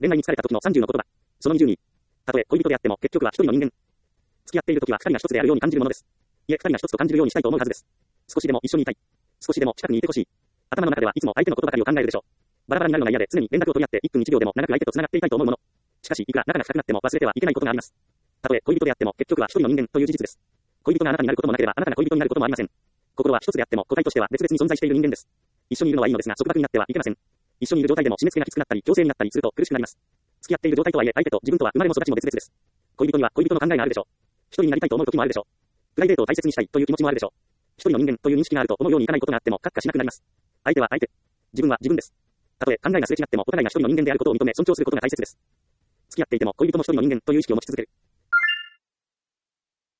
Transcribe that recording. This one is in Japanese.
恋愛に疲れた時の30の言葉。その20に。たとえ恋人であっても結局は一人の人間。付き合っている時は二人が一つであるように感じるものです。いえ、二人が一つと感じるようにしたいと思うはずです。少しでも一緒にいたい。少しでも近くにいてほしい。頭の中ではいつも相手のことばかりを考えるでしょう。バラバラになるのが嫌で常に連絡を取り合って1分1秒でも長く相手と繋がっていたいと思うもの。しかし、いくら仲が深くなっても忘れてはいけないことがあります。たとえ恋人であっても結局は一人の人間という事実です。恋人があなたになることもなければあなたが恋人になることもありません。心は一つであっても個体としては別々に存在している人間です。一緒にいるのはいいのですが束縛になってはいけません。一緒にいる状態でも締め付けがきつくなったり強制になったりすると苦しくなります。付き合っている状態とはいえ相手と自分とは生まれも育ちも別々です。恋人には恋人の考えがあるでしょう。一人になりたいと思う時もあるでしょう。プライベートを大切にしたいという気持ちもあるでしょう。一人の人間という認識があると思うようにいかないことがあっても閣下しなくなります。相手は相手。自分は自分です。たとえ考えがすれ違ってもお互いが一人の人間であることを認め尊重することが大切です。付き合っていても恋人も一人の人間という意識を持ち続ける。